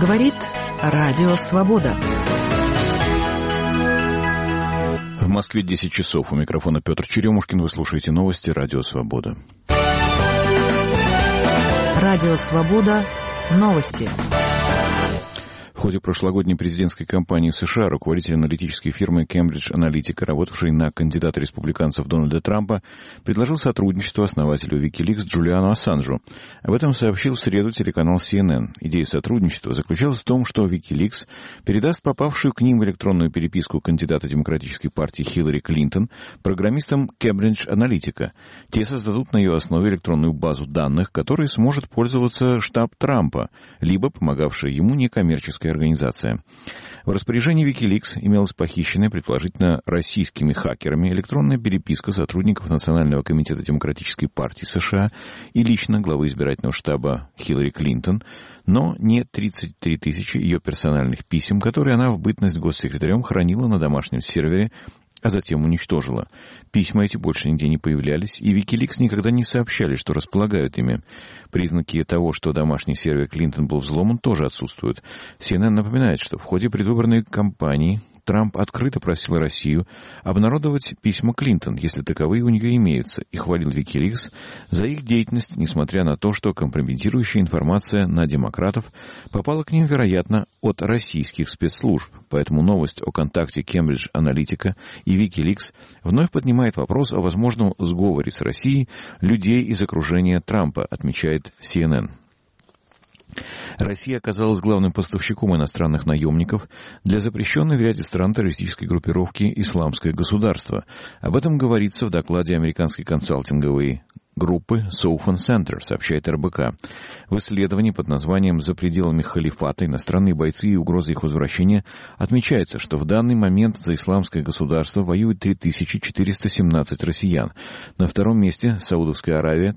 Говорит Радио Свобода. В Москве 10 часов. У микрофона Петр Черемушкин. Вы слушаете новости Радио Свобода. Радио Свобода. Новости. В ходе прошлогодней президентской кампании в США руководитель аналитической фирмы Cambridge Analytica, работавший на кандидата республиканцев Дональда Трампа, предложил сотрудничество основателю Wikileaks Джулиану Ассанжу. Об этом сообщил в среду телеканал CNN. Идея сотрудничества заключалась в том, что Wikileaks передаст попавшую к ним электронную переписку кандидата Демократической партии Хиллари Клинтон программистам Cambridge Analytica. Те создадут на ее основе электронную базу данных, которой сможет пользоваться штаб Трампа, либо помогавшая ему некоммерческая организация. В распоряжении Wikileaks имелась похищенная, предположительно, российскими хакерами электронная переписка сотрудников Национального комитета Демократической партии США и лично главы избирательного штаба Хиллари Клинтон, но не 33 тысячи ее персональных писем, которые она в бытность госсекретарем хранила на домашнем сервере, а затем уничтожила. Письма эти больше нигде не появлялись, и Wikileaks никогда не сообщали, что располагают ими. Признаки того, что домашний сервер Клинтон был взломан, тоже отсутствуют. CNN напоминает, что в ходе предвыборной кампании Трамп открыто просил Россию обнародовать письма Клинтон, если таковые у нее имеются, и хвалил Wikileaks за их деятельность, несмотря на то, что компрометирующая информация на демократов попала к ним, вероятно, от российских спецслужб. Поэтому новость о контакте Cambridge Analytica и Wikileaks вновь поднимает вопрос о возможном сговоре с Россией людей из окружения Трампа, отмечает CNN. Россия оказалась главным поставщиком иностранных наемников для запрещенной в ряде стран террористической группировки «Исламское государство». Об этом говорится в докладе американской консалтинговой группы Southern Center, сообщает РБК. В исследовании под названием «За пределами халифата. Иностранные бойцы и угроза их возвращения» отмечается, что в данный момент за исламское государство воюет 3417 россиян. На втором месте Саудовская Аравия,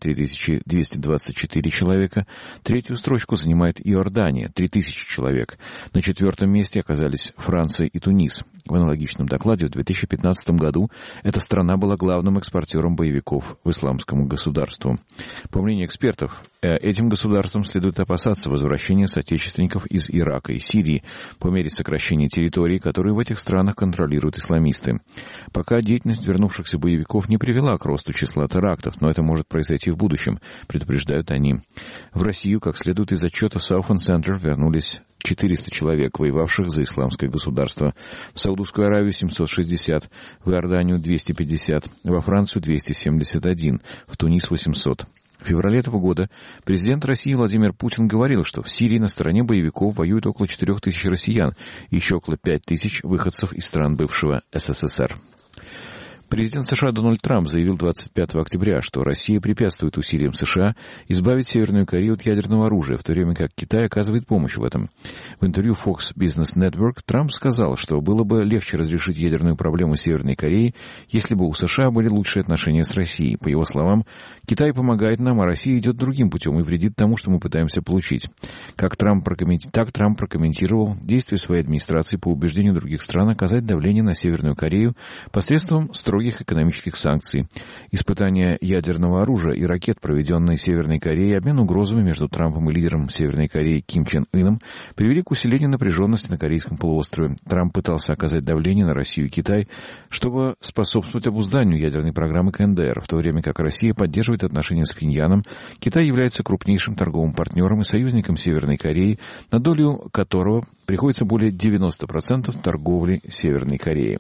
3224 человека. Третью строчку занимает Иордания, 3000 человек. На четвертом месте оказались Франция и Тунис. В аналогичном докладе в 2015 году эта страна была главным экспортером боевиков в исламскому государству. По мнению экспертов, этим государствам следует опасаться возвращения соотечественников из Ирака и Сирии по мере сокращения территорий, которые в этих странах контролируют исламисты. Пока деятельность вернувшихся боевиков не привела к росту числа терактов, но это может произойти в будущем, предупреждают они. В Россию, как следует из отчета Southern Center, вернулись 400 человек, воевавших за исламское государство. В Саудовскую Аравию 760, в Иорданию 250, во Францию 271, в Тунис 800. В феврале этого года президент России Владимир Путин говорил, что в Сирии на стороне боевиков воюет около 4000 россиян и еще около 5000 выходцев из стран бывшего СССР. Президент США Дональд Трамп заявил 25 октября, что Россия препятствует усилиям США избавить Северную Корею от ядерного оружия, в то время как Китай оказывает помощь в этом. В интервью Fox Business Network Трамп сказал, что было бы легче разрешить ядерную проблему Северной Кореи, если бы у США были лучшие отношения с Россией. По его словам, Китай помогает нам, а Россия идет другим путем и вредит тому, что мы пытаемся получить. Так Трамп прокомментировал действия своей администрации по убеждению других стран оказать давление на Северную Корею посредством строгих экономических санкций. Испытания ядерного оружия и ракет, проведенные Северной Кореей, обмен угрозами между Трампом и лидером Северной Кореи Ким Чен Ыном, привели к усилению напряженности на Корейском полуострове. Трамп пытался оказать давление на Россию и Китай, чтобы способствовать обузданию ядерной программы КНДР, в то время как Россия поддерживает отношения с Пхеньяном. Китай является крупнейшим торговым партнером и союзником Северной Кореи, на долю которого приходится более 90% торговли Северной Кореи.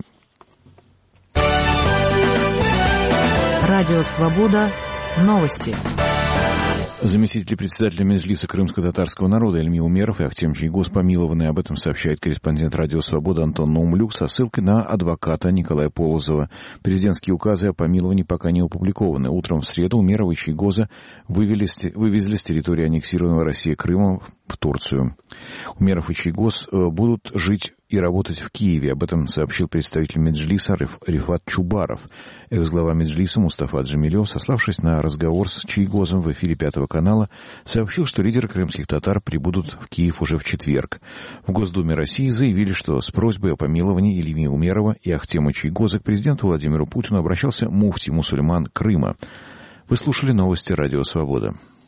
Радио Свобода. Новости. Заместитель председателя Меджлиса крымско-татарского народа Эльми Умеров и Ахтем Чийгоз помилованы. Об этом сообщает корреспондент Радио Свобода Антон Наумлюк со ссылкой на адвоката Николая Полозова. Президентские указы о помиловании пока не опубликованы. Утром в среду Умерова и Чийгоза вывезли с территории аннексированного Россией Крыма в Турцию. Умеров и Чийгоз будут жить и работать в Киеве. Об этом сообщил представитель Меджлиса Рифат Чубаров. Экс-глава Меджлиса Мустафа Джамилев, сославшись на разговор с Чийгозом в эфире Пятого канала, сообщил, что лидеры крымских татар прибудут в Киев уже в четверг. В Госдуме России заявили, что с просьбой о помиловании Эльми Умерова и Ахтема Чийгоза к президенту Владимиру Путину обращался муфти мусульман Крыма. Вы слушали новости Радио Свобода.